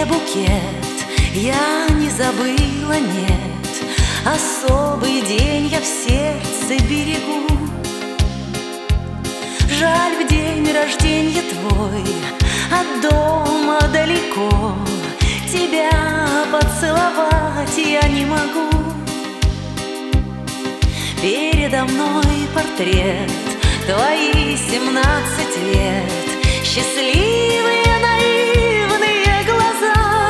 тебе букет я не забыла, нет. Особый день я в сердце берегу. Жаль, в день рождения твой от дома далеко, тебя поцеловать я не могу. Передо мной портрет, твои 17 лет, счастливые наивные глаза.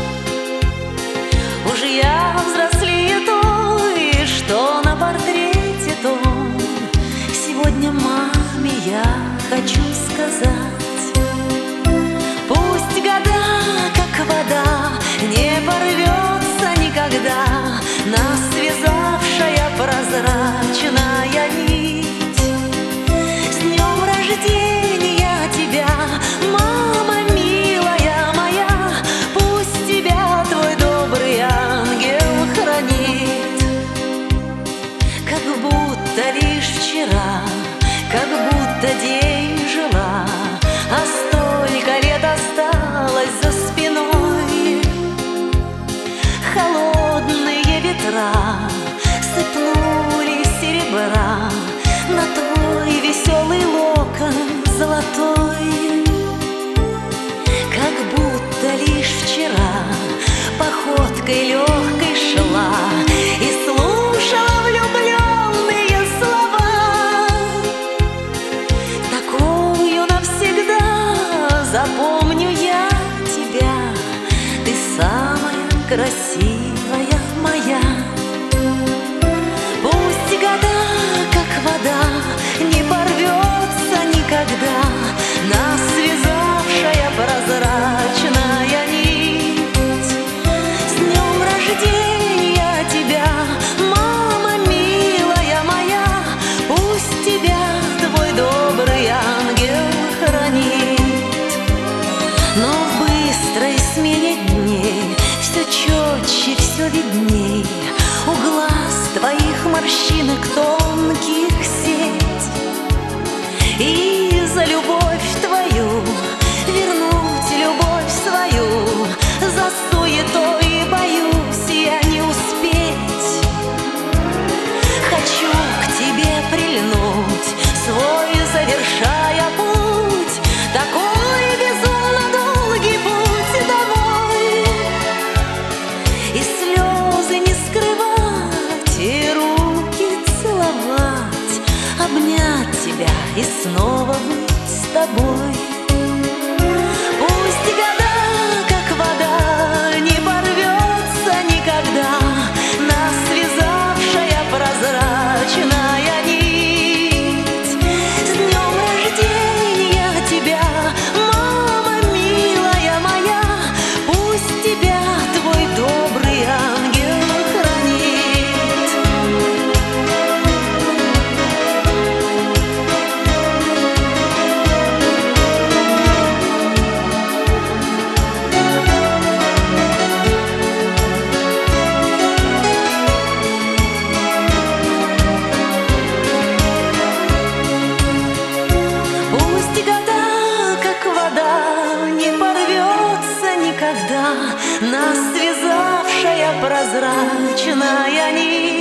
Уж я взрослее той, что на портрете том. Сегодня маме я хочу сказать: пусть года, как вода, не порвется никогда нас связавшая прозрачная нить. С днем рождения тебя, мама милая моя, пусть тебя твой добрый ангел хранит. Как будто лишь вчера, как будто день жила, а столько лет осталось за спиной. Холодные ветра сыпнули серебра на твой веселый локон золотой. Как будто лишь вчера походкой легкой шла и слушала влюбленные слова. Такую навсегда запомню я тебя, ты самая красивая моя. Пусть года, как вода, не порвется никогда нас связавшая прозрачная нить. С днем рождения тебя, мама милая моя, пусть тебя твой добрый ангел хранит. Но в быстрой смене дней все четче, все видней у глаз твоих морщинок тонких сеть. И за любовь твою вернуть любовь свою, за суетой боюсь я не успеть. Хочу к тебе прильнуть, свой завершая путь, такой безумно долгий путь домой. И слезы не скрывать, и руки целовать, обнять тебя и снова быть с тобой. Пусть года, как вода, не порвется никогда нас связавшая прозрачная нить. С днем рождения тебя, мама милая моя, пусть тебя твой добрый ангел хранит. Пусть года, как вода, не порвется никогда нас связавшая прозрачная нить.